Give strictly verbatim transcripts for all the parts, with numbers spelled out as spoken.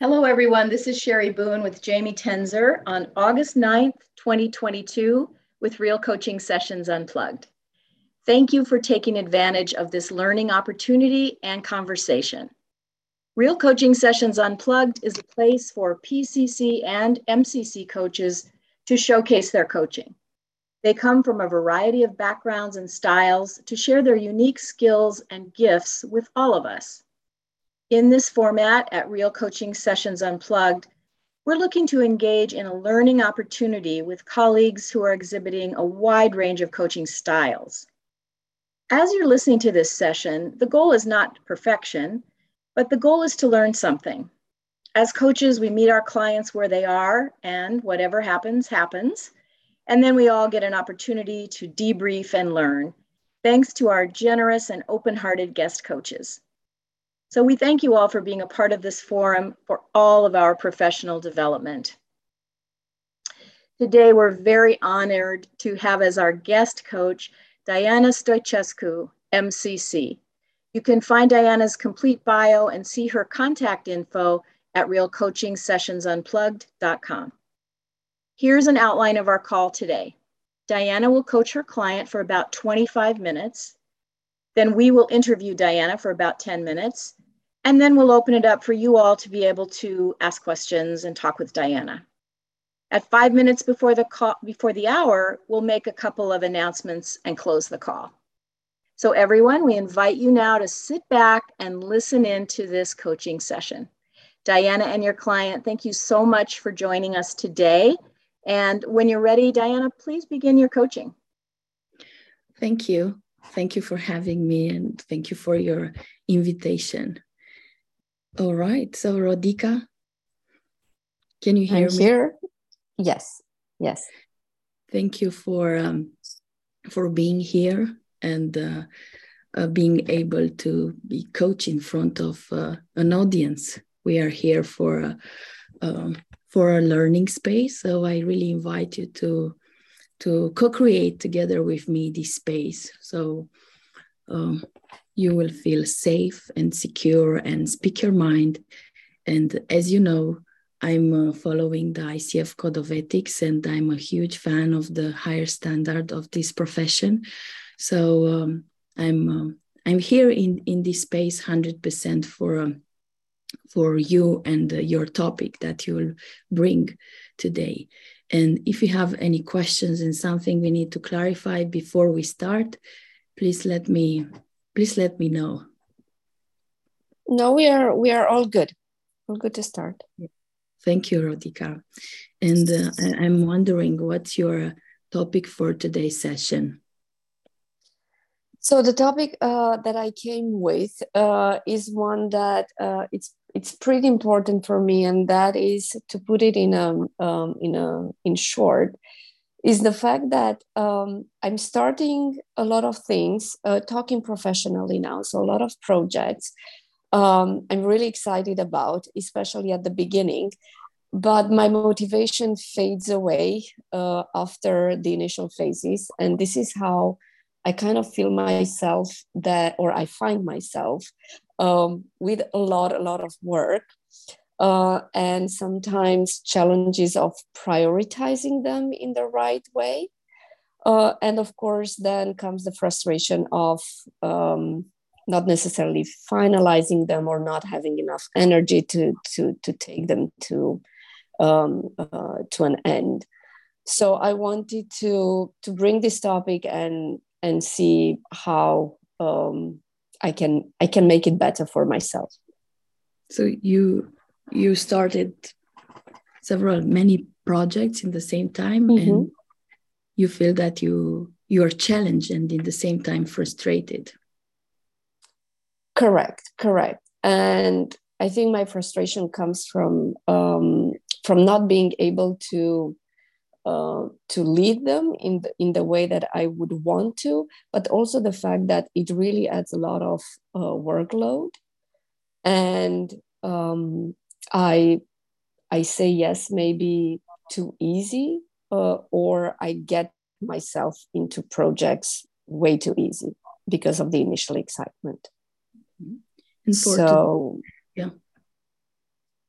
Hello, everyone. This is Sherry Boone with Jamie Tenzer on August ninth, twenty twenty-two with Real Coaching Sessions Unplugged. Thank you for taking advantage of this learning opportunity and conversation. Real Coaching Sessions Unplugged is a place for P C C and M C C coaches to showcase their coaching. They come from a variety of backgrounds and styles to share their unique skills and gifts with all of us. In this format at Real Coaching Sessions Unplugged, we're looking to engage in a learning opportunity with colleagues who are exhibiting a wide range of coaching styles. As you're listening to this session, the goal is not perfection, but the goal is to learn something. As coaches, we meet our clients where they are, and whatever happens, happens. And then we all get an opportunity to debrief and learn, thanks to our generous and open-hearted guest coaches. So we thank you all for being a part of this forum for all of our professional development. Today, we're very honored to have as our guest coach, Diana Stoicescu, M C C. You can find Diana's complete bio and see her contact info at real coaching sessions unplugged dot com. Here's an outline of our call today. Diana will coach her client for about twenty-five minutes. Then we will interview Diana for about ten minutes. And then we'll open it up for you all to be able to ask questions and talk with Diana. At five minutes before the call, before the hour, we'll make a couple of announcements and close the call. So everyone, we invite you now to sit back and listen in to this coaching session. Diana and your client, thank you so much for joining us today. And when you're ready, Diana, please begin your coaching. Thank you. Thank you for having me, and thank you for your invitation. All right, so Rodica, can you hear I'm me? Here. Yes, yes. Thank you for um, for being here and uh, uh, being able to be coach in front of uh, an audience. We are here for uh, um, for a learning space, so I really invite you to to co-create together with me this space. So. Um, you will feel safe and secure and speak your mind. And as you know, I'm uh, following the I C F Code of Ethics, and I'm a huge fan of the higher standard of this profession. So um, I'm um, I'm here in, in this space one hundred percent for, um, for you and uh, your topic that you will bring today. And if you have any questions and something we need to clarify before we start, please let me Please let me know. No, we are we are all good. All good to start. Thank you, Rodica. And uh, I'm wondering, what's your topic for today's session? So the topic uh, that I came with uh, is one that uh, it's it's pretty important for me, and that is, to put it in a um, in a in short, is the fact that um, I'm starting a lot of things, uh, talking professionally now. So a lot of projects um, I'm really excited about, especially at the beginning. But my motivation fades away uh, after the initial phases. And this is how I kind of feel myself that, or I find myself um, with a lot, a lot of work. Uh, and sometimes challenges of prioritizing them in the right way. Uh, and of course, then comes the frustration of um, not necessarily finalizing them or not having enough energy to, to, to take them to, um, uh, to an end. So I wanted to, to bring this topic and, and see how um, I can, I can make it better for myself. So you... You started several, many projects in the same time, mm-hmm. and you feel that you you are challenged and in the same time frustrated. Correct, correct. And I think my frustration comes from um, from not being able to uh, to lead them in the, in the way that I would want to, but also the fact that it really adds a lot of uh, workload, and um, I I say yes, maybe too easy, uh, or I get myself into projects way too easy because of the initial excitement. Important. So, yeah.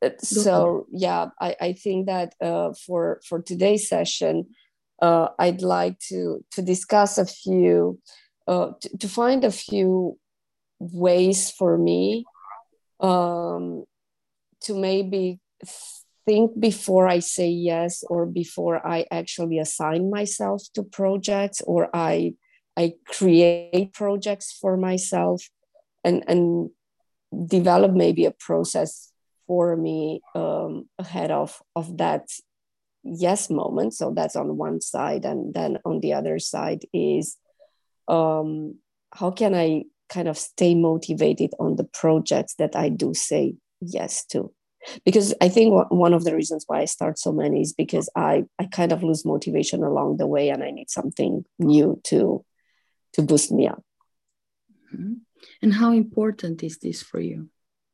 So yeah, I, I think that uh, for for today's session, uh, I'd like to to discuss a few, uh, to, to find a few ways for me um, to maybe think before I say yes, or before I actually assign myself to projects, or I I create projects for myself, and and develop maybe a process for me um, ahead of of that yes moment. So that's on one side, and then on the other side is um, how can I kind of stay motivated on the projects that I do say yes to? Because I think one of the reasons why I start so many is because I I kind of lose motivation along the way, and I need something new to to boost me up. Mm-hmm. And how important is this for you?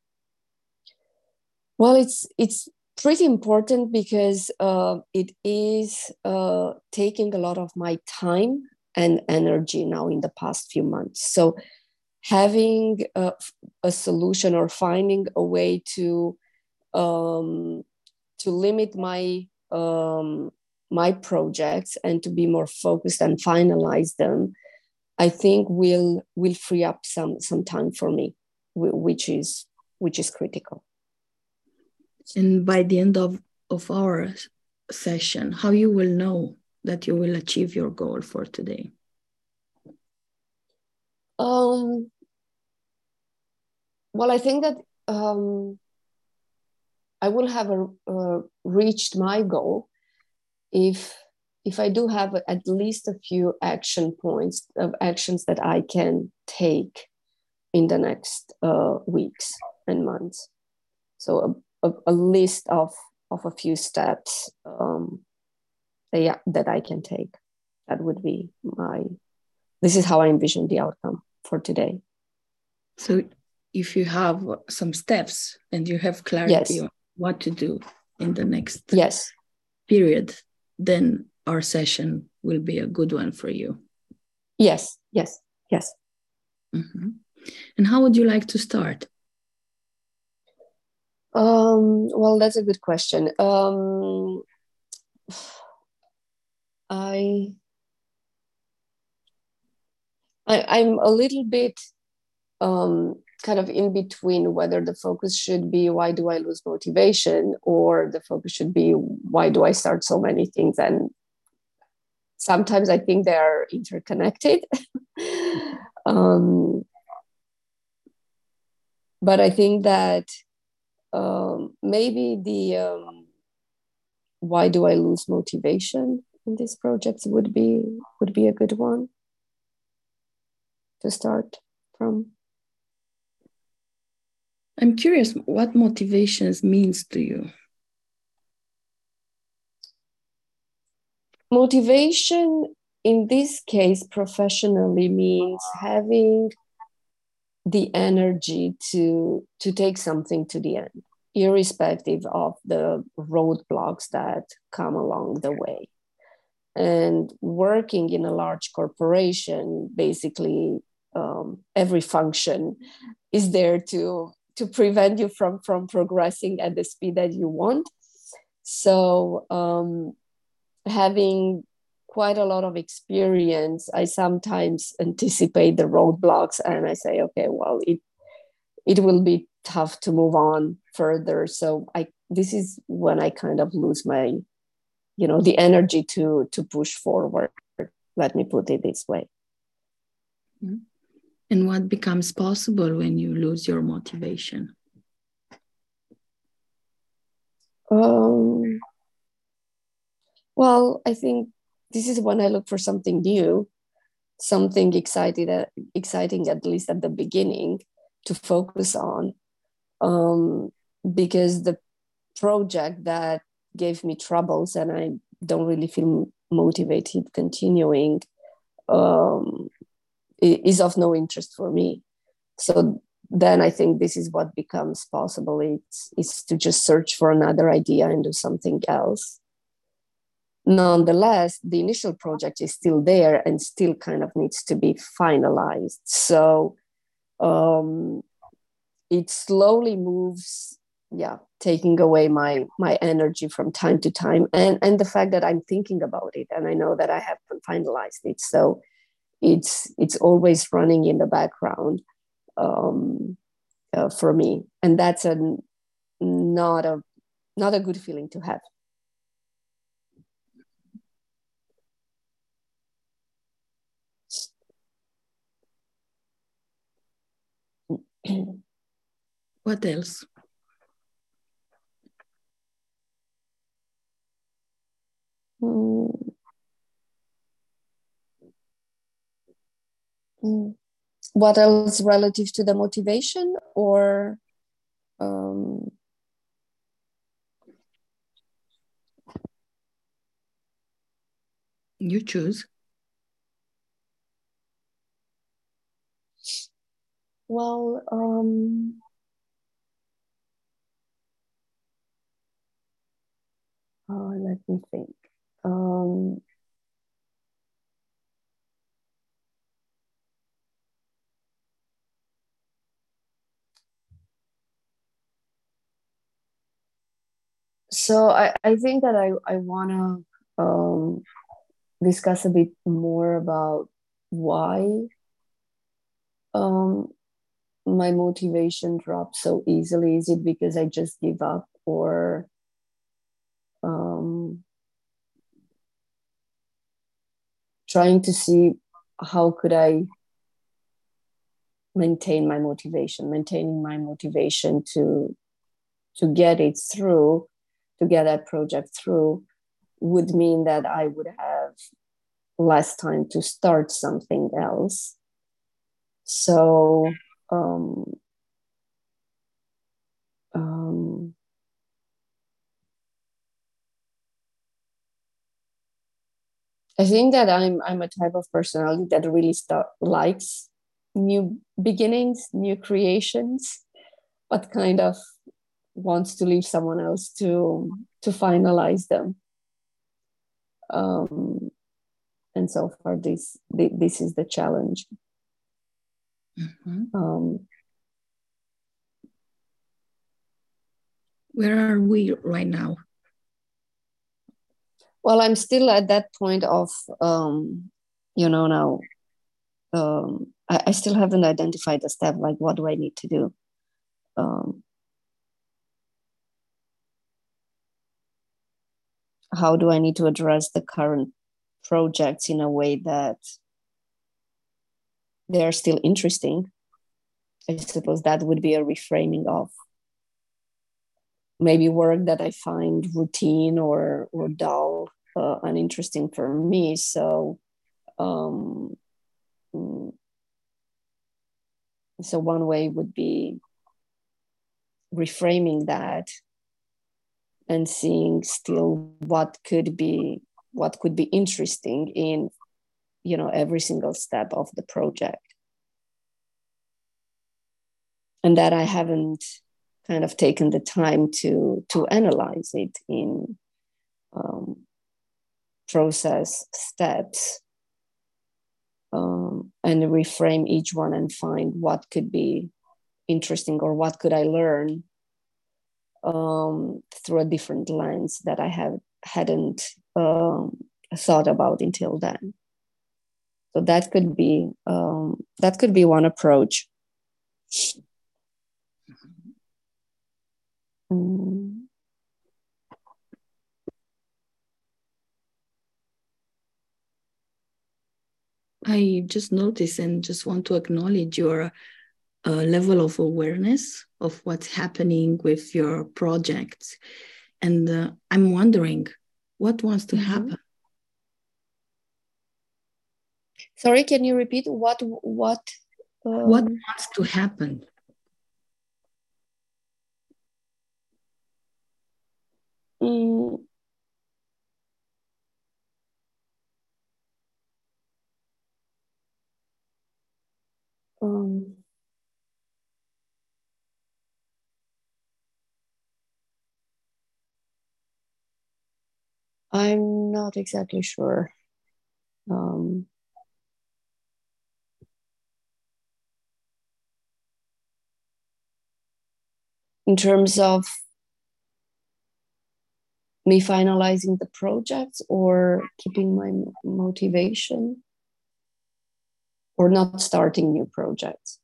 Well, it's it's pretty important because uh, it is uh, taking a lot of my time and energy now in the past few months. So having a, a solution, or finding a way to um, to limit my um, my projects and to be more focused and finalize them, I think will will free up some some time for me, which is which is critical. And by the end of, of our session, how you will know that you will achieve your goal for today? Um, well, I think that um, I will have a, uh, reached my goal if if I do have at least a few action points of actions that I can take in the next uh, weeks and months. So a, a, a list of of a few steps um, that, yeah, that I can take. That would be my. This is how I envision the outcome for today. So if you have some steps and you have clarity yes. on what to do in the next yes. period, then our session will be a good one for you. Yes, yes, yes. Mm-hmm. And how would you like to start? Um, well, that's a good question. Um, I, I, I'm a little bit um, kind of in between whether the focus should be why do I lose motivation, or the focus should be why do I start so many things. And sometimes I think they are interconnected. um, but I think that um, maybe the um, why do I lose motivation in these projects would be would be a good one to start from. I'm curious what motivations means to you. Motivation in this case professionally means having the energy to to take something to the end, irrespective of the roadblocks that come along the way. And working in a large corporation, basically um, every function is there to to prevent you from from progressing at the speed that you want. So um, having quite a lot of experience, I sometimes anticipate the roadblocks and I say, okay, well, it it will be tough to move on further. So I this is when I kind of lose my, you know, the energy to to push forward. Let me put it this way. And what becomes possible when you lose your motivation? Um, well, I think this is when I look for something new, something excited, uh, exciting, at least at the beginning, to focus on. Um, because the project that gave me troubles and I don't really feel motivated continuing um, is of no interest for me. So then I think this is what becomes possible. It's, it's to just search for another idea and do something else. Nonetheless, the initial project is still there and still kind of needs to be finalized. So um, it slowly moves yeah, taking away my my energy from time to time, and and the fact that I'm thinking about it and I know that I haven't finalized it, so it's it's always running in the background, um, uh, for me, and that's a not a not a good feeling to have. What else? Mm. Mm. What else relative to the motivation, or um, You choose. well, um, oh, let me think. Um, so I, I think that I, I want to um, discuss a bit more about why um, my motivation drops so easily. Is it because I just give up, or um, trying to see how could I maintain my motivation, maintaining my motivation to to get it through, to get that project through, would mean that I would have less time to start something else. So um, um, I think that I'm I'm a type of personality that really start, likes new beginnings, new creations, but kind of wants to leave someone else to to finalize them. Um, and so far, this this is the challenge. Mm-hmm. Um, Where are we right now? well, I'm still at that point of, um, you know, now um, I, I still haven't identified the step. Like, what do I need to do? Um, how do I need to address the current projects in a way that they are still interesting? I suppose that would be a reframing of maybe work that I find routine or or dull, uh, uninteresting for me. So, um, so one way would be reframing that and seeing still what could be what could be interesting in, you know, every single step of the project, and that I haven't kind of taken the time to to analyze it in um, process steps, um, and reframe each one and find what could be interesting or what could I learn um, through a different lens that I have hadn't um, thought about until then. So that could be um, that could be one approach. Mm. I just noticed and just want to acknowledge your uh, level of awareness of what's happening with your projects. And uh, I'm wondering what wants to mm-hmm. happen. Sorry, can you repeat what what um... what wants to happen? Mm. Um, I'm not exactly sure. Um, in terms of me finalizing the projects or keeping my motivation or not starting new projects.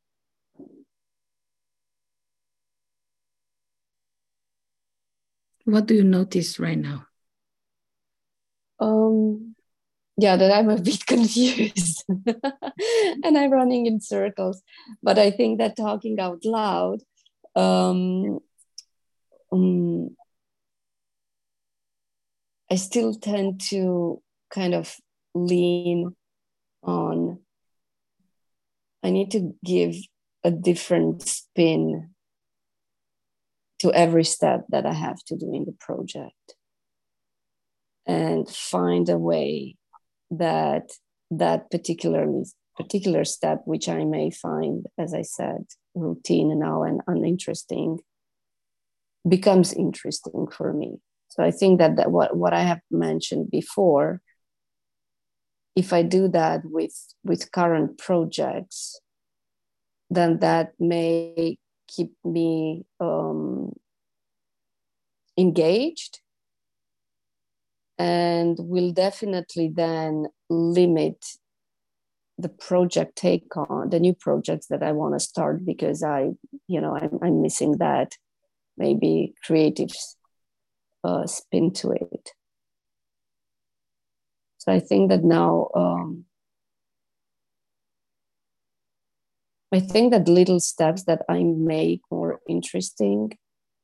What do you notice right now? Um, yeah, that I'm a bit confused and I'm running in circles. But I think that talking out loud, um, um, I still tend to kind of lean on, I need to give a different spin to every step that I have to do in the project and find a way that that particularly particular step, which I may find, as I said, routine now and uninteresting, becomes interesting for me. So I think that, that what, what I have mentioned before, if I do that with, with current projects, then that may keep me um, engaged and will definitely then limit the project take on the new projects that I want to start, because I, you know, I'm, I'm missing that maybe creative uh, spin to it. So I think that now, um, I think that little steps that I make more interesting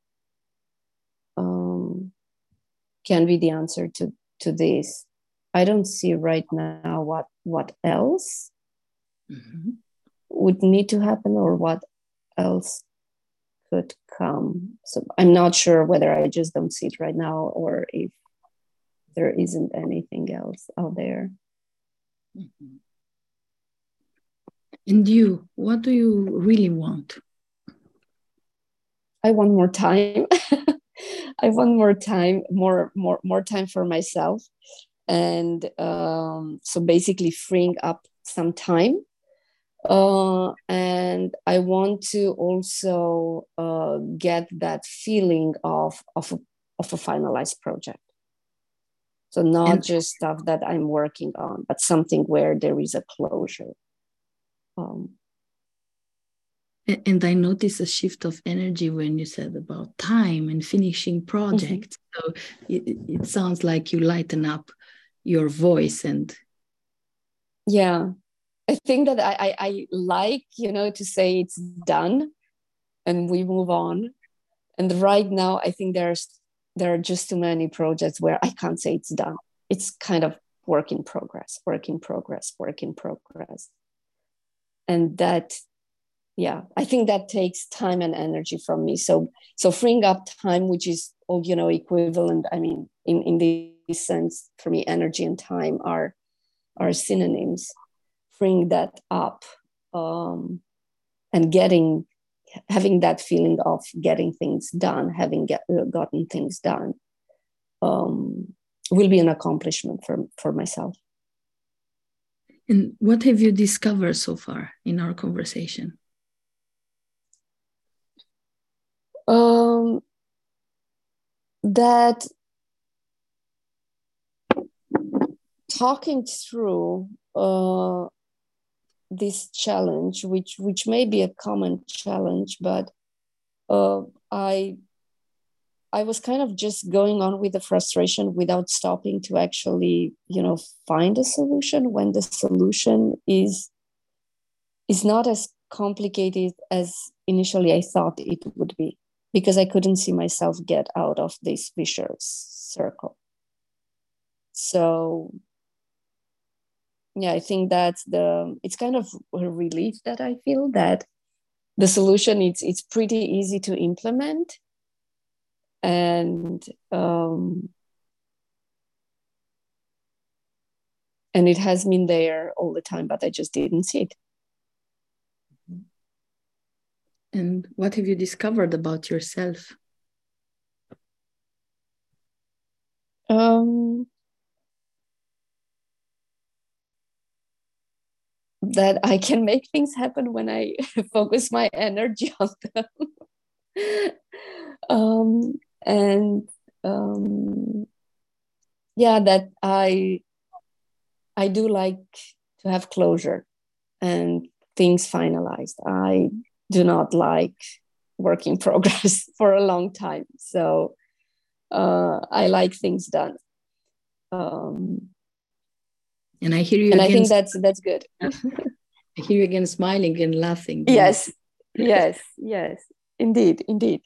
um, can be the answer to, to this. I don't see right now what, what else mm-hmm. would need to happen or what else could come. So I'm not sure whether I just don't see it right now or if there isn't anything else out there. Mm-hmm. And you, what do you really want? I want more time. I want more time, more, more, more time for myself. And um, so basically freeing up some time. Uh, and I want to also uh, get that feeling of, of, a, of a finalized project. So not and, just stuff that I'm working on, but something where there is a closure. Um, and I noticed a shift of energy when you said about time and finishing projects. Mm-hmm. So it, it sounds like you lighten up your voice and. Yeah, I think that I, I, I like, you know, to say it's done and we move on. And right now, I think there's there are just too many projects where I can't say it's done. It's kind of work in progress, work in progress, work in progress. And that, yeah, I think that takes time and energy from me. So, so freeing up time, which is, oh, you know, equivalent. I mean, in, in this sense, for me, energy and time are, are synonyms. Freeing that up um, and getting, having that feeling of getting things done, having get, uh, gotten things done, um, will be an accomplishment for, for myself. And what have you discovered so far in our conversation? Um, that talking through uh, this challenge, which which may be a common challenge, but uh, I I was kind of just going on with the frustration without stopping to actually, you know, find a solution when the solution is is not as complicated as initially I thought it would be, because I couldn't see myself get out of this vicious circle. So yeah, I think that's the, it's kind of a relief that I feel that the solution, it's it's pretty easy to implement. And um, and it has been there all the time, but I just didn't see it. And what have you discovered about yourself? Um, that I can make things happen when I focus my energy on them. um, and um, yeah, that I I do like to have closure and things finalized. I do not like work in progress for a long time. So uh, I like things done. Um, and I hear you and again. I think that's that's good. I hear you again smiling and laughing. Yes, yes, yes, indeed, indeed.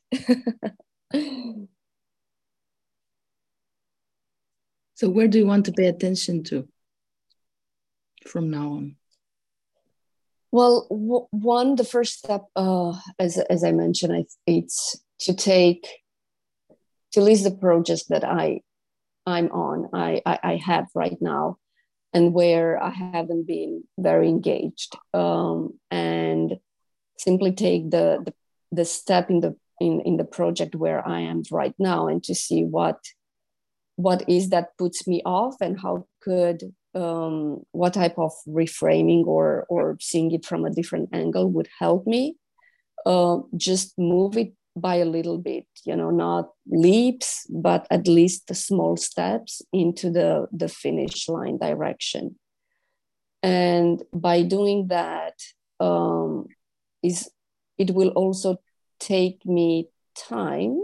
So where do you want to pay attention to from now on? Well, w- one, the first step, uh, as, as I mentioned, I, it's to take, to list the projects that I, I'm on, I, I, I have right now, and where I haven't been very engaged, um, and simply take the, the, the step in the, in, in the project where I am right now, and to see what, what is that puts me off, and how could um, what type of reframing or or seeing it from a different angle would help me uh, just move it by a little bit, you know, not leaps, but at least the small steps into the the finish line direction. And by doing that, um, is it will also take me time,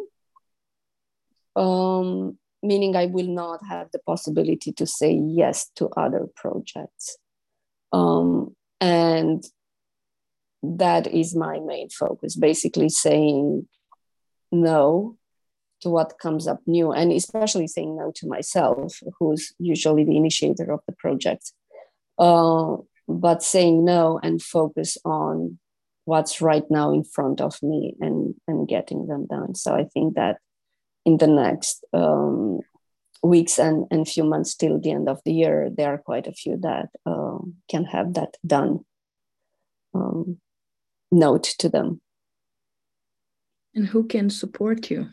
um, meaning I will not have the possibility to say yes to other projects. Um, and that is my main focus, basically saying no to what comes up new, and especially saying no to myself, who's usually the initiator of the project. Uh, but saying no and focus on what's right now in front of me, and, and getting them done. So I think that in the next um, weeks and, and few months till the end of the year, there are quite a few that uh, can have that done. Um, note to them. And who can support you?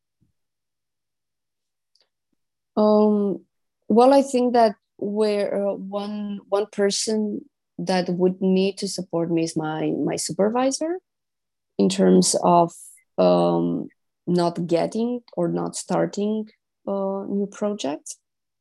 Um, well, I think that where uh, one one person that would need to support me is my my supervisor, in terms of um, not getting or not starting uh, new projects,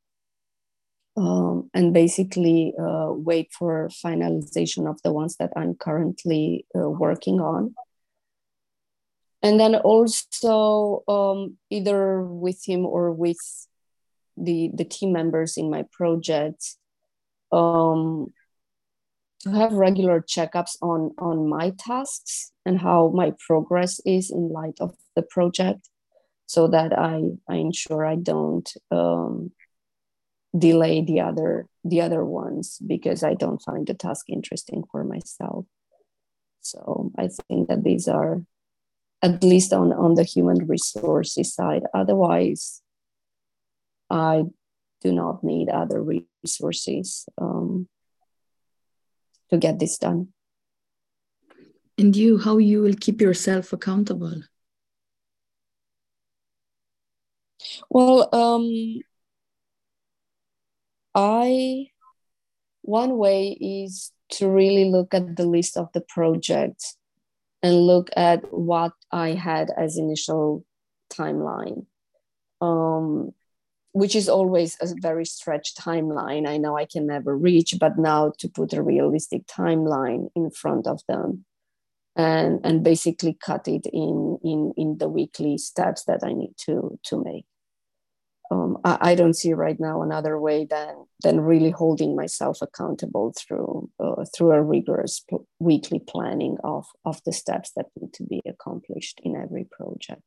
um, and basically uh, wait for finalization of the ones that I'm currently uh, working on. And then also um, either with him or with the, the team members in my project, um, to have regular checkups on, on my tasks and how my progress is in light of the project, so that I, I ensure I don't um, delay the other the other ones because I don't find the task interesting for myself. So I think that these are, at least on, on the human resources side. Otherwise, I do not need other resources um, to get this done. And you, how you will keep yourself accountable? Well, um, I, one way is to really look at the list of the projects and look at what I had as initial timeline, um, which is always a very stretched timeline. I know I can never reach, but now to put a realistic timeline in front of them, and, and basically cut it in, in, in the weekly steps that I need to, to make. Um, I, I don't see right now another way than, than really holding myself accountable through, uh, through a rigorous p- weekly planning of, of the steps that need to be accomplished in every project.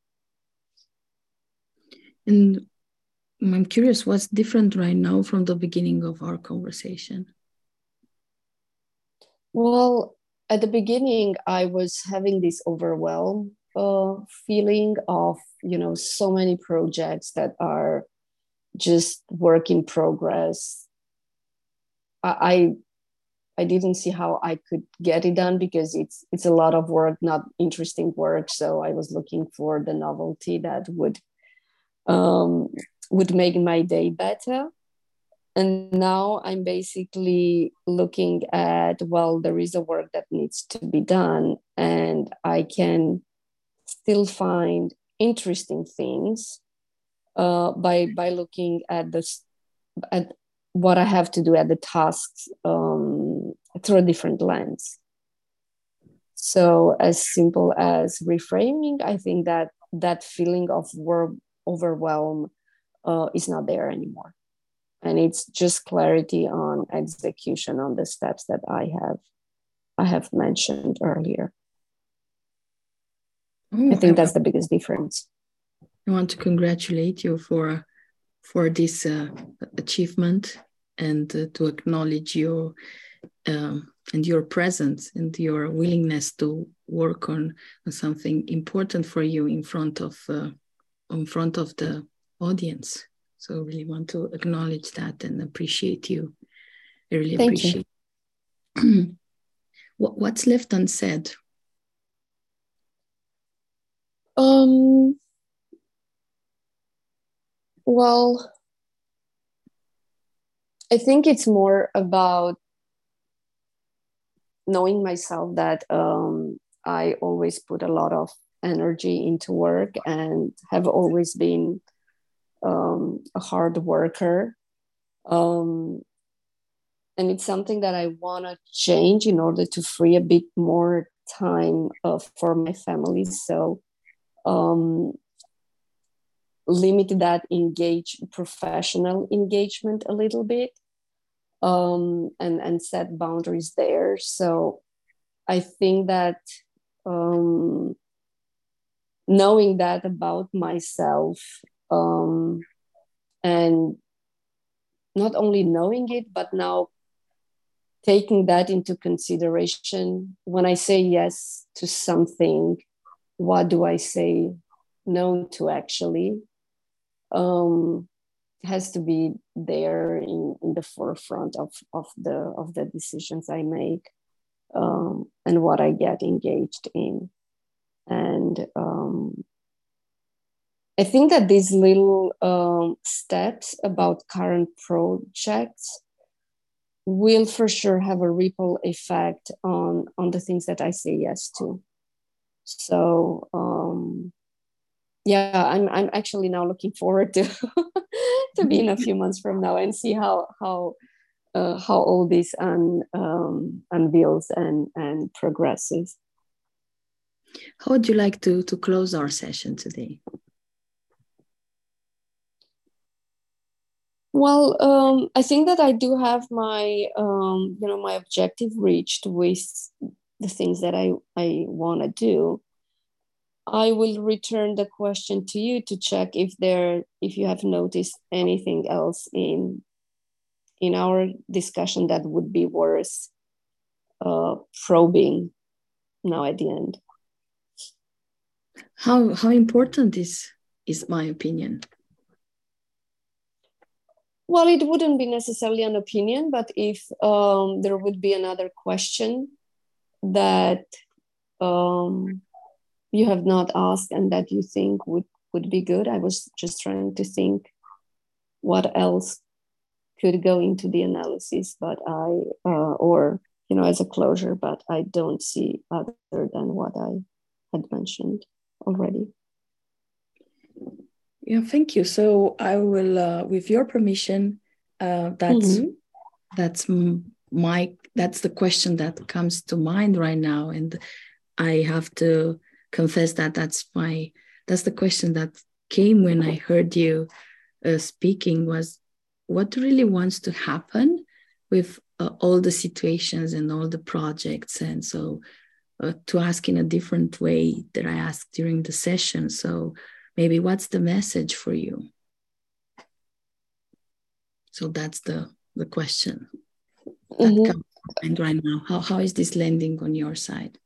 And I'm curious, what's different right now from the beginning of our conversation? Well, at the beginning, I was having this overwhelm uh, feeling of, you know, so many projects that are just work in progress. I, I I didn't see how I could get it done because it's it's a lot of work, not interesting work. So I was looking for the novelty that would um, would make my day better. And now I'm basically looking at, well, there is a work that needs to be done, and I can still find interesting things uh, by by looking at this at what I have to do at the tasks um, through a different lens. So as simple as reframing, I think that that feeling of wor- overwhelm uh, is not there anymore. And it's just clarity on execution on the steps that I have I have mentioned earlier. Oh, I think I, that's the biggest difference. I want to congratulate you for for this uh, achievement, and uh, to acknowledge your um, and your presence and your willingness to work on, on something important for you in front of uh, in front of the audience. So I really want to acknowledge that and appreciate you. I really Thank appreciate you. what, what's left unsaid? Um. Well, I think it's more about knowing myself that um, I always put a lot of energy into work and have always been um, a hard worker. Um, and it's something that I want to change in order to free a bit more time uh, for my family. So um, limit that engage professional engagement a little bit. Um, and, and set boundaries there. So I think that um, knowing that about myself um, and not only knowing it, but now taking that into consideration when I say yes to something, what do I say no to actually? Um, has to be there in, in the forefront of, of the of the decisions I make um, and what I get engaged in. And um, I think that these little um, steps about current projects will for sure have a ripple effect on, on the things that I say yes to. So um, yeah, I'm I'm actually now looking forward to to be in a few months from now and see how how uh, how all this un, um, unveils and and progresses. How would you like to to close our session today? Well, um, I think that I do have my um, you know my objective reached with the things that I I want to do. I will return the question to you to check if there if you have noticed anything else in in our discussion that would be worth uh, probing now at the end. How how important is is my opinion? Well, it wouldn't be necessarily an opinion, but if um, there would be another question that um, you have not asked and that you think would, would be good, I was just trying to think what else could go into the analysis, but I, uh, or, you know, as a closure, but I don't see other than what I had mentioned already. Yeah, thank you. So I will, uh, with your permission, uh, that's mm-hmm. that's my that's the question that comes to mind right now, and I have to confess that that's my that's the question that came when I heard you uh, speaking. Was what really wants to happen with uh, all the situations and all the projects, and so uh, to ask in a different way that I asked during the session. So maybe what's the message for you? So that's the, the question that mm-hmm. comes to mind right now. How, how is this landing on your side?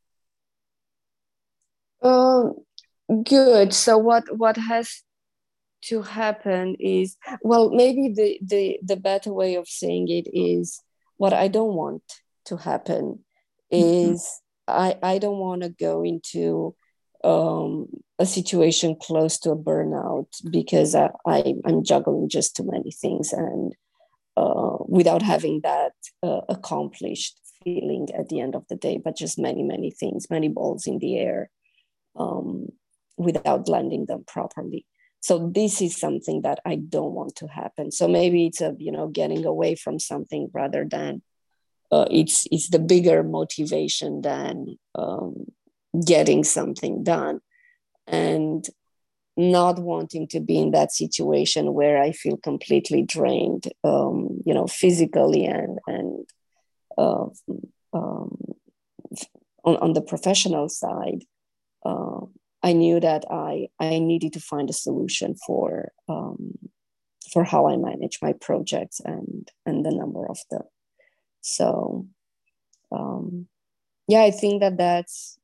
Um, good. So what, what has to happen is, well, maybe the, the, the better way of saying it is what I don't want to happen is mm-hmm. I, I don't want to go into um, a situation close to a burnout because I, I, I'm juggling just too many things and uh, without having that uh, accomplished feeling at the end of the day, but just many, many things, many balls in the air. Um, without blending them properly. So this is something that I don't want to happen. So maybe it's a, you know, getting away from something rather than uh, it's it's the bigger motivation than um, getting something done, and not wanting to be in that situation where I feel completely drained, um, you know, physically and and uh, um, on, on the professional side. Uh, I knew that I I needed to find a solution for um, for how I manage my projects and and the number of them. So um, yeah, I think that that's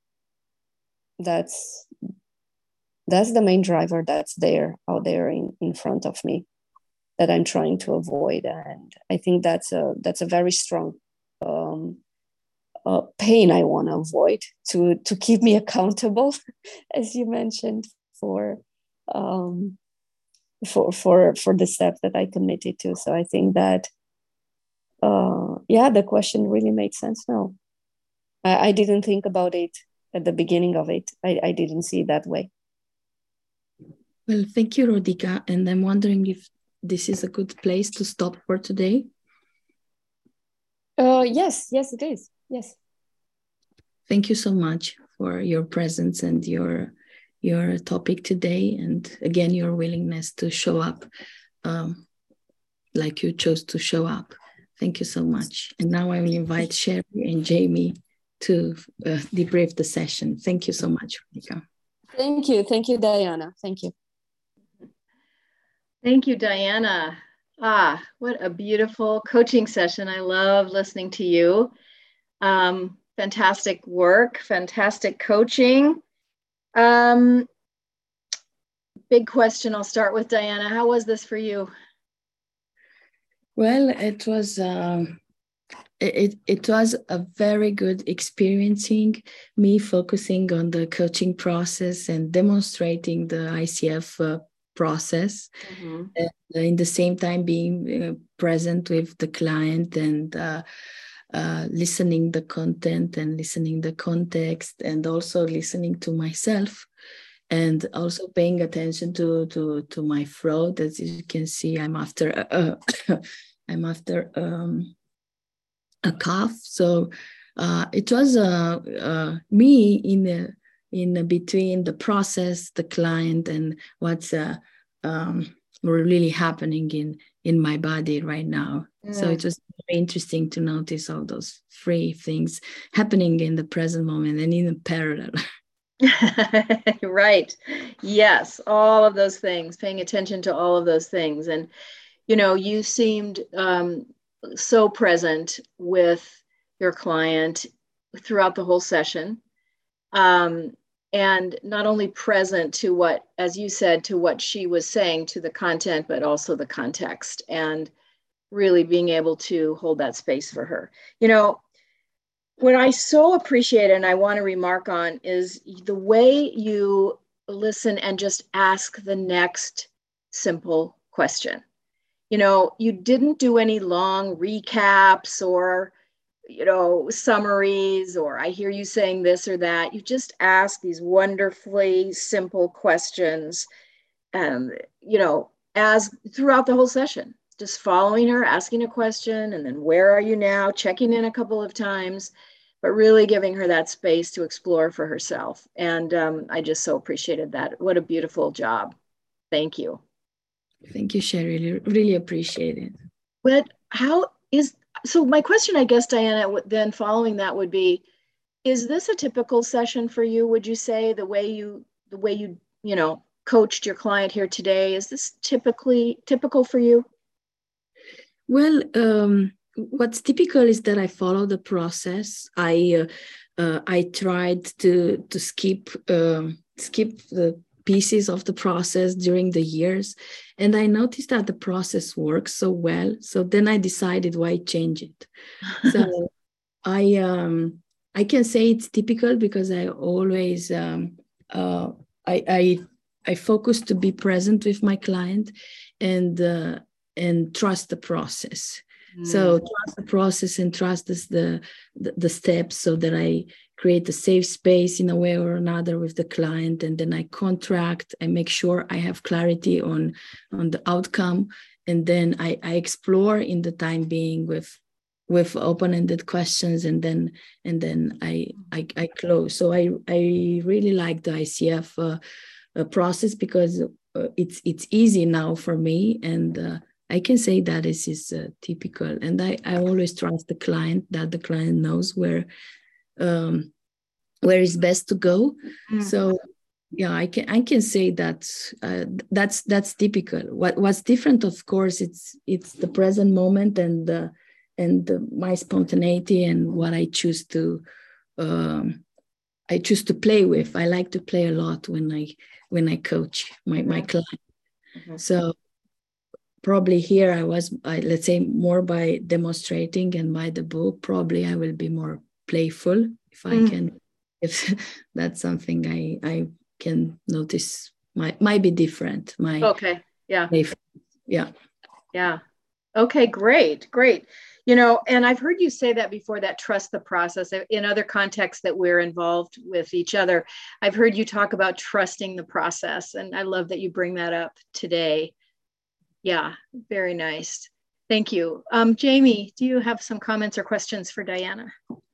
that's that's the main driver that's there out there in, in front of me that I'm trying to avoid, and I think that's a that's a very strong um, uh, pain I want to avoid to to keep me accountable, as you mentioned, for um, for for for the steps that I committed to. So I think that uh, yeah, the question really made sense now. I, I didn't think about it at the beginning of it. I, I didn't see it that way. Well, thank you, Rodica. And I'm wondering if this is a good place to stop for today. Uh, yes, yes, it is. Yes. Thank you so much for your presence and your your topic today, and again your willingness to show up um, like you chose to show up. Thank you so much. And now I will invite Sherry and Jamie to uh, debrief the session. Thank you so much, Rodica. Thank you. Thank you, Diana. Thank you. Thank you, Diana. Ah, what a beautiful coaching session. I love listening to you. Um, fantastic work, fantastic coaching. Um, big question. I'll start with Diana. How was this for you? Well, it was um, it it was a very good experiencing me focusing on the coaching process and demonstrating the I C F uh, process, mm-hmm. and in the same time being uh, present with the client and uh, uh, listening the content and listening the context, and also listening to myself, and also paying attention to to to my throat. As you can see, I'm after uh, I'm after um, a cough, so uh, it was uh, uh, me in the in between the process, the client, and what's uh, um, really happening in in my body right now. Mm. So it was very interesting to notice all those three things happening in the present moment and in parallel. Right. Yes, all of those things, paying attention to all of those things. And, you know, you seemed um, so present with your client throughout the whole session. Um, and not only present to what, as you said, to what she was saying, to the content, but also the context, and really being able to hold that space for her. You know, what I so appreciate and I want to remark on is the way you listen and just ask the next simple question. You know, you didn't do any long recaps or, you know, summaries, or I hear you saying this or that. You just ask these wonderfully simple questions, um, you know, as throughout the whole session, just following her, asking a question, and then where are you now, checking in a couple of times, but really giving her that space to explore for herself. And um, I just so appreciated that. What a beautiful job. Thank you. Thank you, Sherry. Really appreciate it. But how is, so my question, I guess, Diana, then following that would be, is this a typical session for you? Would you say the way you, the way you, you know, coached your client here today, is this typically typical for you? Well, um, what's typical is that I follow the process. I uh, uh, I tried to to skip uh, skip the pieces of the process during the years, and I noticed that the process works so well. So then I decided why change it. So I um, I can say it's typical because I always um, uh, I I I focus to be present with my client and uh, and trust the process. Mm. So trust the process and trust this, the, the the steps, so that I create a safe space in a way or another with the client, and then I contract. I make sure I have clarity on on the outcome, and then I, I explore in the time being with with open-ended questions, and then and then I I, I close. So I I really like the I C F uh, uh, process because uh, it's it's easy now for me, and uh, I can say that this is uh, typical. And I I always trust the client, that the client knows where um, where is best to go. Mm. So yeah, I can I can say that uh, that's that's typical. What what's different, of course, it's it's the present moment and the and the, my spontaneity and what I choose to um, I choose to play with. I like to play a lot when I when I coach my mm-hmm. my client. Mm-hmm. So probably here I was I, let's say more by demonstrating, and by the book probably I will be more playful if I mm. can. If that's something I I can notice might might be different. My okay yeah playful. yeah yeah okay great great. You know, and I've heard you say that before, that trust the process. In other contexts that we're involved with each other, I've heard you talk about trusting the process. And I love that you bring that up today. Yeah, very nice. Thank you. Um, Jamie, do you have some comments or questions for Diana?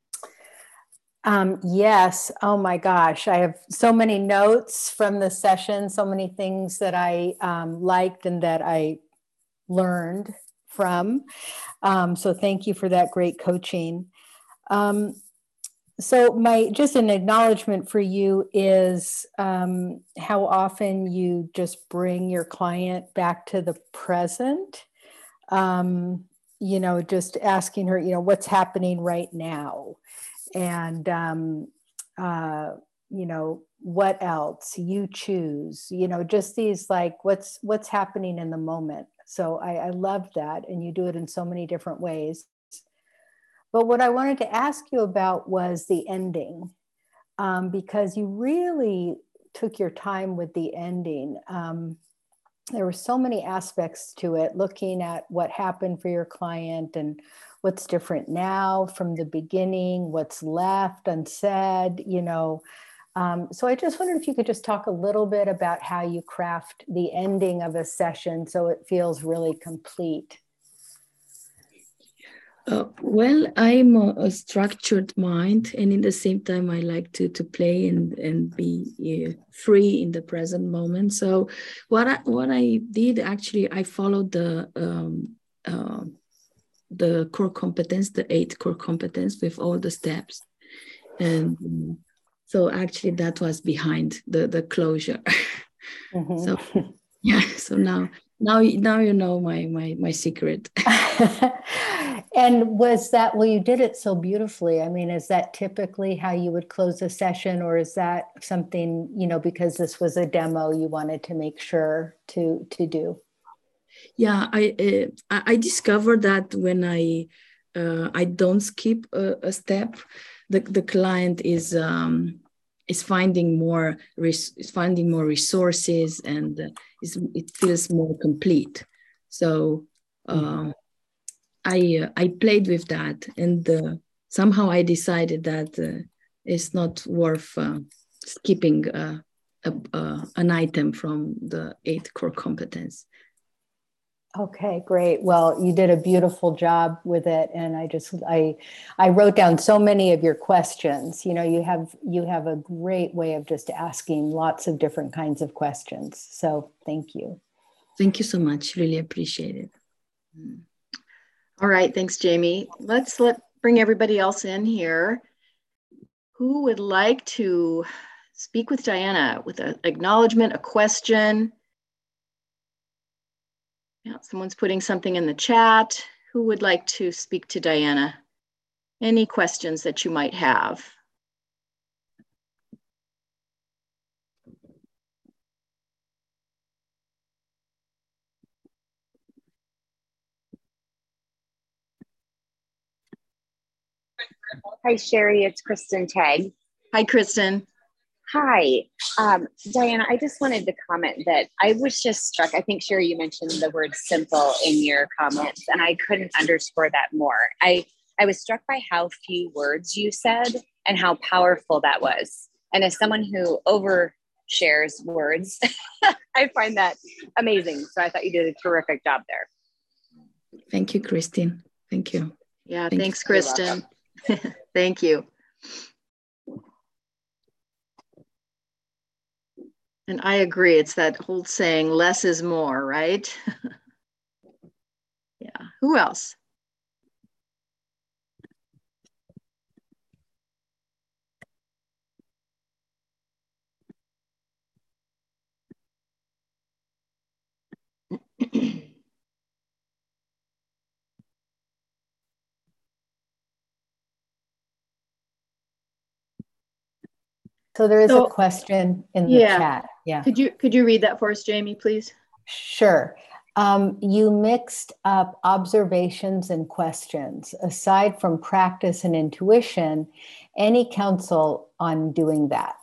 Um, yes. Oh my gosh. I have so many notes from the session, so many things that I um, liked and that I learned from. Um, so thank you for that great coaching. Um, so my, just an acknowledgement for you is um, how often you just bring your client back to the present. Um, you know, just asking her, you know, what's happening right now? And, um, uh, you know, what else? You choose, you know, just these like, what's, what's happening in the moment. So I, I love that. And you do it in so many different ways. But what I wanted to ask you about was the ending, um, because you really took your time with the ending. Um, there were so many aspects to it, looking at what happened for your client and what's different now from the beginning, what's left unsaid, you know. Um, so I just wondered if you could just talk a little bit about how you craft the ending of a session so it feels really complete. Uh, well, I'm a, a structured mind, and in the same time, I like to to play and and be uh, free in the present moment. So, what I what I did actually, I followed the um, uh, the core competence, the eight core competence with all the steps, and um, so actually that was behind the the closure. Mm-hmm. So yeah, so now now now you know my my my secret. And was that, well, you did it so beautifully. I mean, is that typically how you would close a session, or is that something, you know, because this was a demo, you wanted to make sure to, to do? Yeah, I uh, I discovered that when I uh, I don't skip a, a step, the, the client is um, is finding more res- is finding more resources, and uh, is, it feels more complete. So. Um, mm-hmm. I uh, I played with that, and uh, somehow I decided that uh, it's not worth uh, skipping uh, a, uh, an item from the eight core competence. Okay, great. Well, you did a beautiful job with it, and I just I I wrote down so many of your questions. You know, you have you have a great way of just asking lots of different kinds of questions. So thank you. Thank you so much. Really appreciate it. Mm. All right, thanks, Jamie. Let's let bring everybody else in here. Who would like to speak with Diana with an acknowledgement, a question? Yeah, someone's putting something in the chat. Who would like to speak to Diana? Any questions that you might have? Hi, Sherry, it's Kristen Tagg. Hi, Kristen. Hi, um, Diana, I just wanted to comment that I was just struck. I think, Sherry, you mentioned the word simple in your comments, and I couldn't underscore that more. I, I was struck by how few words you said and how powerful that was. And as someone who overshares words, I find that amazing. So I thought you did a terrific job there. Thank you, Christine. Thank you. Yeah, Thank thanks, you. Kristen. Thank you. And I agree. It's that whole saying, less is more, right? Yeah. Who else? So there is So, a question in the yeah. chat. Yeah. Could you could you read that for us, Jamie, please? Sure. Um, you mixed up observations and questions. Aside from practice and intuition, any counsel on doing that?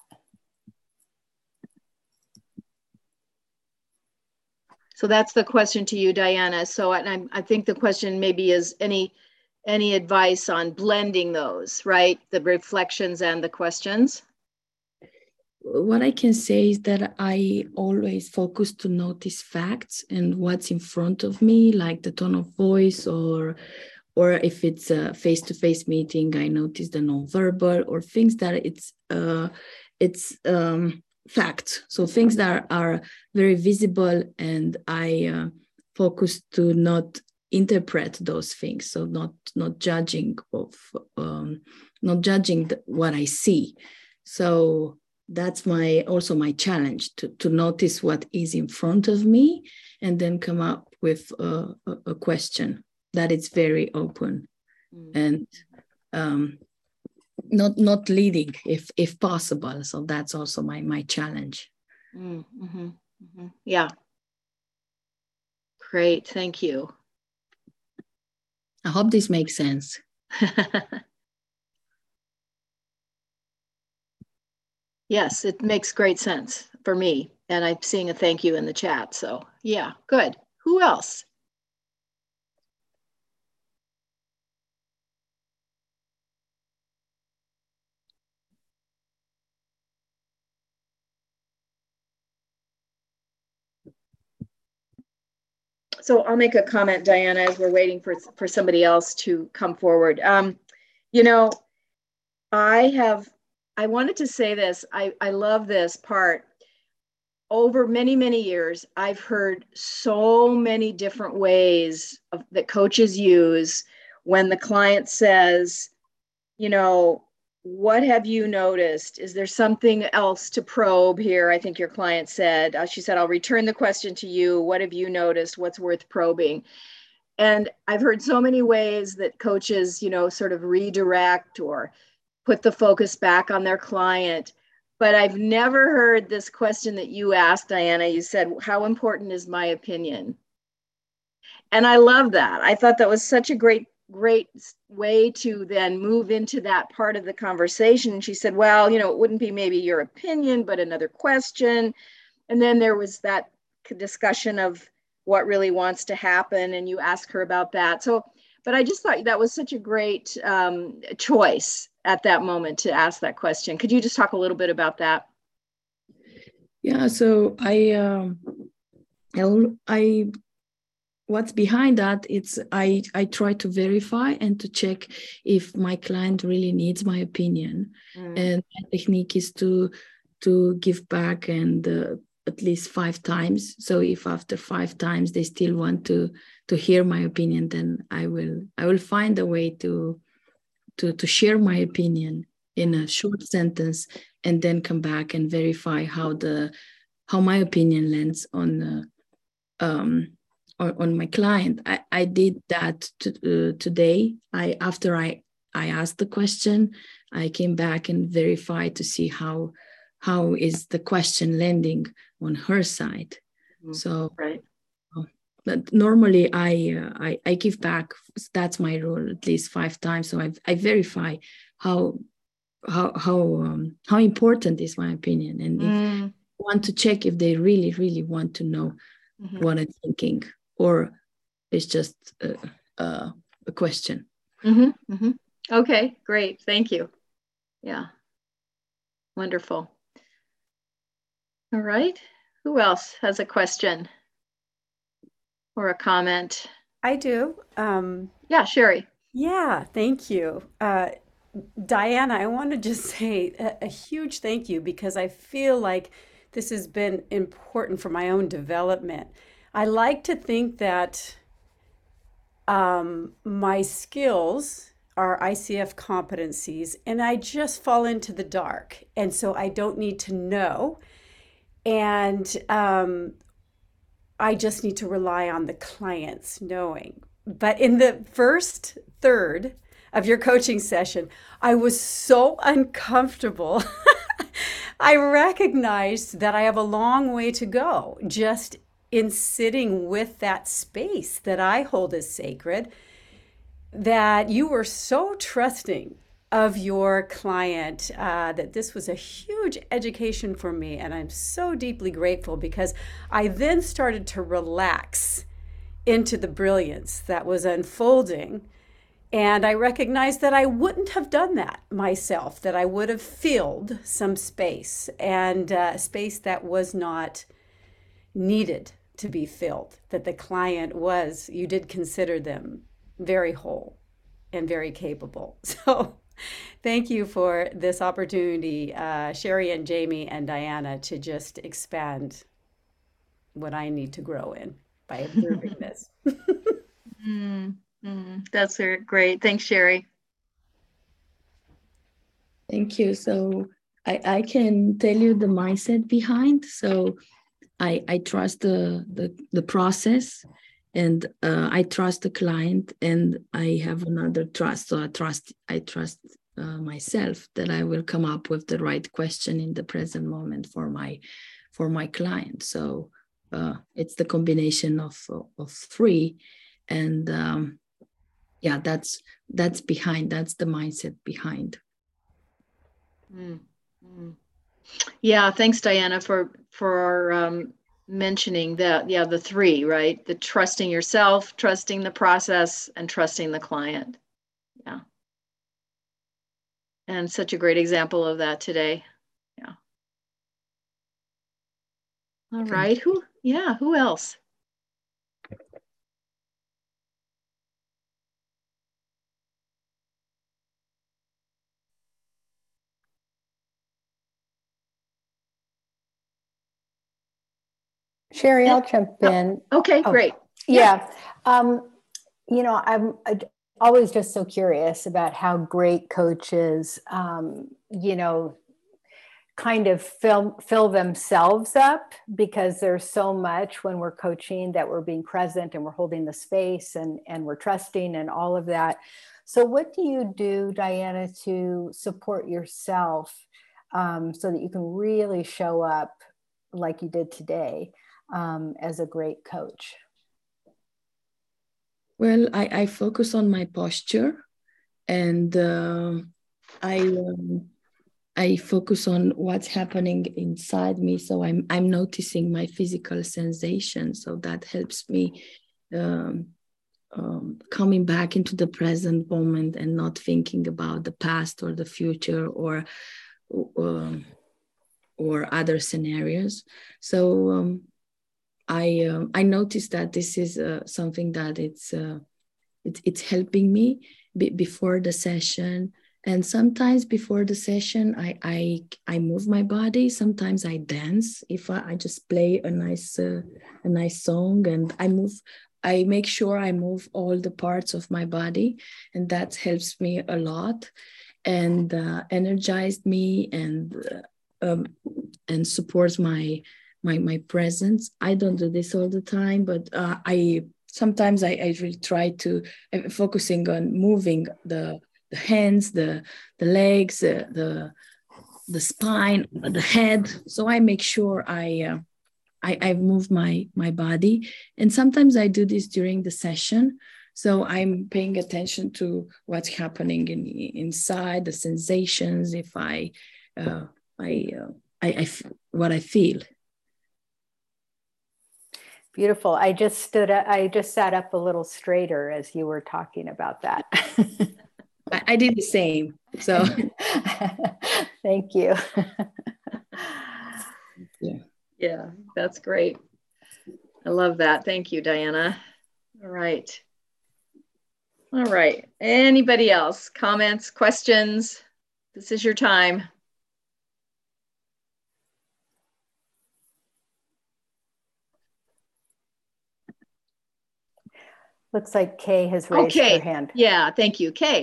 So that's the question to you, Diana. So I, I think the question maybe is any any advice on blending those, right? The reflections and the questions. What I can say is that I always focus to notice facts and what's in front of me, like the tone of voice, or or if it's a face-to-face meeting, I notice the nonverbal, or things that it's uh, it's um, facts. So things that are, are very visible, and I uh, focus to not interpret those things. So not not judging of um, not judging the, what I see. So that's my also my challenge to, to notice what is in front of me and then come up with a, a, a question that is very open mm. and um, not not leading if if possible. So that's also my my challenge. Mm-hmm. Mm-hmm. Yeah. Great. Thank you. I hope this makes sense. Yes, it makes great sense for me. And I'm seeing a thank you in the chat. So yeah, good. Who else? So I'll make a comment, Diana, as we're waiting for, for somebody else to come forward. Um, you know, I have, I wanted to say this. I, I love this part. Over many, many years, I've heard so many different ways of, that coaches use when the client says, you know, what have you noticed? Is there something else to probe here? I think your client said, uh, she said, I'll return the question to you. What have you noticed? What's worth probing? And I've heard so many ways that coaches, you know, sort of redirect or put the focus back on their client. But I've never heard this question that you asked, Diana. You said, how important is my opinion? And I love that. I thought that was such a great, great way to then move into that part of the conversation. And she said, well, you know, it wouldn't be maybe your opinion, but another question. And then there was that discussion of what really wants to happen. And you asked her about that. So, but I just thought that was such a great um, choice at that moment to ask that question. Could you just talk a little bit about that? Yeah, so I, um, I, I, what's behind that, it's I, I try to verify and to check if my client really needs my opinion. Mm. And my technique is to, to give back and uh, at least five times. So if after five times they still want to, to hear my opinion, then I will, I will find a way to, to, to share my opinion in a short sentence and then come back and verify how the, how my opinion lands on, uh, um, on, on my client. I, I did that to, uh, today. I, after I, I asked the question, I came back and verified to see how, how is the question landing on her side. Mm-hmm. So, right. But normally I, uh, I I give back. That's my rule, at least five times. So I I verify how how how um, how important is my opinion, and if mm. I want to check if they really really want to know mm-hmm. what I'm thinking, or it's just a, a, a question. Mm-hmm. Mm-hmm. Okay, great, thank you. Yeah. Wonderful. All right. Who else has a question or a comment? I do. Um, Yeah, Sherry. yeah, thank you. Uh, Diana, I want to just say a, a huge thank you because I feel like this has been important for my own development. I like to think that um, my skills are I C F competencies, and I just fall into the dark. And so I don't need to know. And um, I just need to rely on the clients knowing. But in the first third of your coaching session, I was so uncomfortable. I recognized that I have a long way to go just in sitting with that space that I hold as sacred, that you were so trusting of your client, uh, that this was a huge education for me. And I'm so deeply grateful because I then started to relax into the brilliance that was unfolding. And I recognized that I wouldn't have done that myself, that I would have filled some space, and uh, space that was not needed to be filled, that the client was, you did consider them very whole and very capable. So thank you for this opportunity, uh, Sherry and Jamie and Diana, to just expand what I need to grow in by observing this. Mm, mm, that's uh, great. Thanks, Sherry. Thank you. So I, I can tell you the mindset behind. So I, I trust the, the, the process, and uh, I trust the client, and I have another trust. So I trust, I trust uh, myself that I will come up with the right question in the present moment for my, for my client. So uh, it's the combination of, of three. And um, yeah, that's, that's behind, that's the mindset behind. Mm, mm. Yeah, thanks, Diana, for for um, mentioning that. Yeah, the three, right? The trusting yourself, trusting the process, and trusting the client. Yeah, and such a great example of that today. Yeah. All Thank right. you. Who? Yeah. Who else? Sherry, I'll jump in. Oh, okay, oh, great. Yeah. yeah. Um, you know, I'm always just so curious about how great coaches, um, you know, kind of fill, fill themselves up, because there's so much when we're coaching that we're being present and we're holding the space and, and we're trusting and all of that. So what do you do, Diana, to support yourself um, so that you can really show up like you did today um, as a great coach? Well, I, I focus on my posture, and uh, I um, I focus on what's happening inside me. So I'm I'm noticing my physical sensations. So that helps me um, um, coming back into the present moment and not thinking about the past or the future or um, or other scenarios. So um, I um, I noticed that this is uh, something that it's uh, it's it's helping me be, before the session. And sometimes before the session, I I I move my body. Sometimes I dance. If I, I just play a nice uh, a nice song, and I move. I make sure I move all the parts of my body, and that helps me a lot, and uh, energized me, and uh, um, and supports my my my presence. I don't do this all the time, but uh, I sometimes I, I really try to I'm focusing on moving the the hands, the the legs, uh, the the spine, the head. So I make sure I uh, I I move my my body, and sometimes I do this during the session. So I'm paying attention to what's happening in inside, the sensations. If I uh, I, uh, I I what I feel. Beautiful. I just stood up, I just sat up a little straighter as you were talking about that. I, I did the same. So thank you. yeah. Yeah, that's great. I love that. Thank you, Diana. All right. All right. Anybody else? Comments, questions? This is your time. Looks like Kay has raised Okay. her hand. Yeah, thank you. Kay.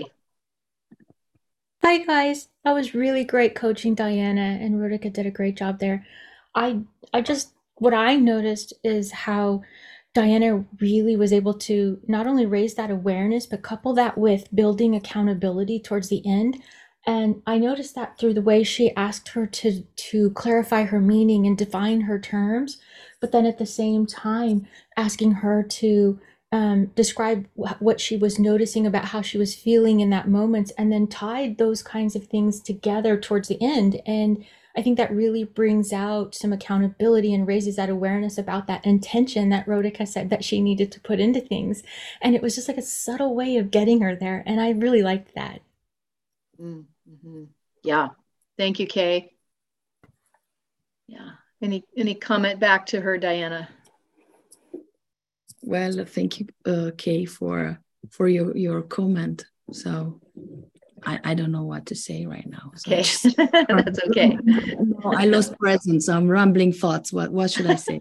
Hi guys, that was really great coaching. Diana and Rodica did a great job there. I I just what I noticed is how Diana really was able to not only raise that awareness but couple that with building accountability towards the end. And I noticed that through the way she asked her to to clarify her meaning and define her terms, but then at the same time asking her to um, describe wh- what she was noticing about how she was feeling in that moment, and then tied those kinds of things together towards the end. And I think that really brings out some accountability and raises that awareness about that intention that Rodica said that she needed to put into things. And it was just like a subtle way of getting her there. And I really liked that. Mm-hmm. Yeah. Thank you, Kay. Yeah. Any any comment back to her, Diana? Well, thank you, uh, Kay, for for your your comment. So I, I don't know what to say right now. So Okay, just, that's okay. No, I lost presence. I'm rambling thoughts. What what should I say?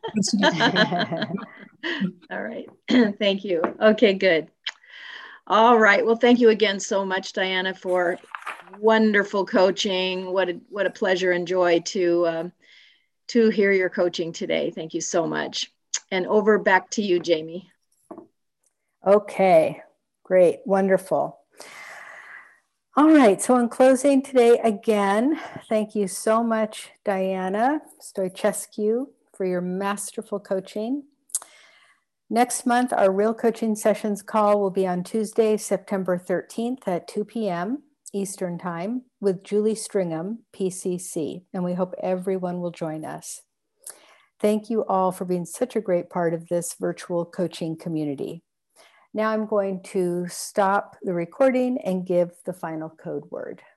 All right. Thank you. Okay, good. All right. Well, thank you again so much, Diana, for wonderful coaching. What a, what a pleasure and joy to um, to hear your coaching today. Thank you so much. And over back to you, Jamie. Okay, great, wonderful. All right, so in closing today, again, thank you so much, Diana Stoichescu, for your masterful coaching. Next month, our Real Coaching Sessions call will be on Tuesday, September thirteenth at two p m Eastern Time with Julie Stringham, P C C, and we hope everyone will join us. Thank you all for being such a great part of this virtual coaching community. Now I'm going to stop the recording and give the final code word.